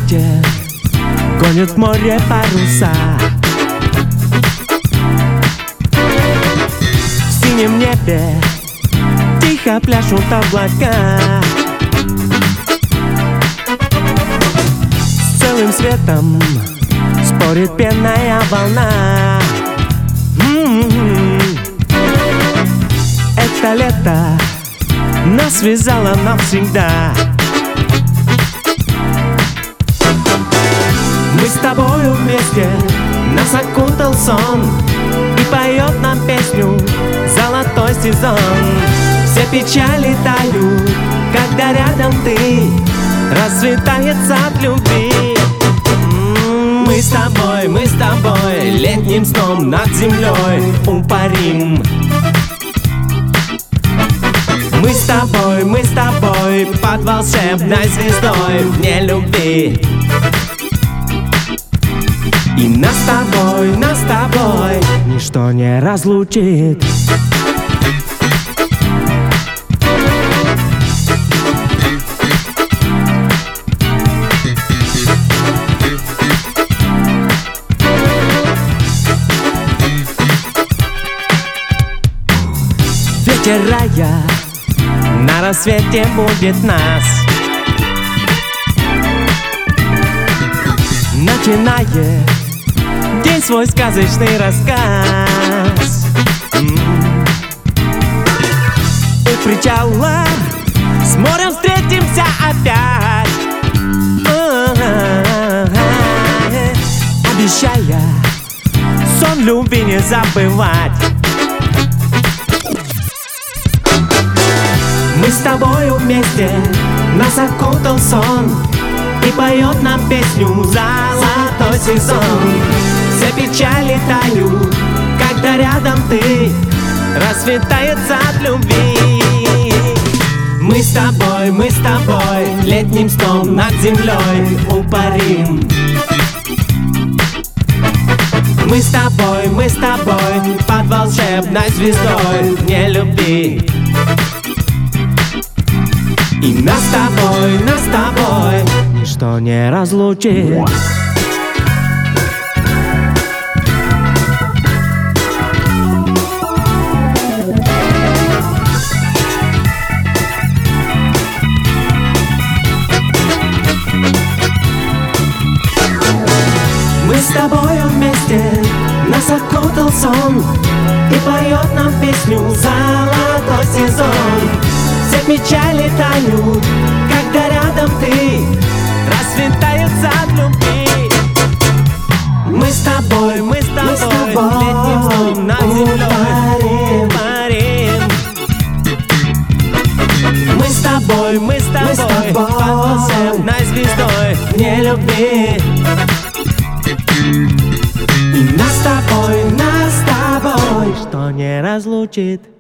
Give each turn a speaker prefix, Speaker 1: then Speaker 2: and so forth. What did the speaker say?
Speaker 1: ветер гонит в море паруса. В синем небе тихо пляшут облака. С целым светом спорит пенная волна. Это лето нас связало навсегда. Мы с тобою вместе, нас окутал сон и поет нам песню золотой сезон. Все печали тают, когда рядом ты, расцветает сад любви. Мы с тобой летним сном над землей упарим. Мы с тобой под волшебной звездой вне любви. И нас с тобой ничто не разлучит. Ветер рая на рассвете будет нас, начинает день свой сказочный рассказ. У причала с морем встретимся опять, обещая сон любви не забывать. Мы с тобою вместе, нас окутал сон и поет нам песню золотой сезон. Все печали тают, когда рядом ты, расцветает сад любви. Мы с тобой летним сном над землей упарим. Мы с тобой под волшебной звездой вне любви. И нас с тобой ничто не разлучит. Мы с тобою вместе, нас окутал сон и поет нам песню золотой сезон. Все печали тают, когда рядом ты, расцветает сад любви. Мы с тобой летним сном над землей парим. Мы с тобой под волшебной звездой вне любви. И нас с тобой, что не разлучит.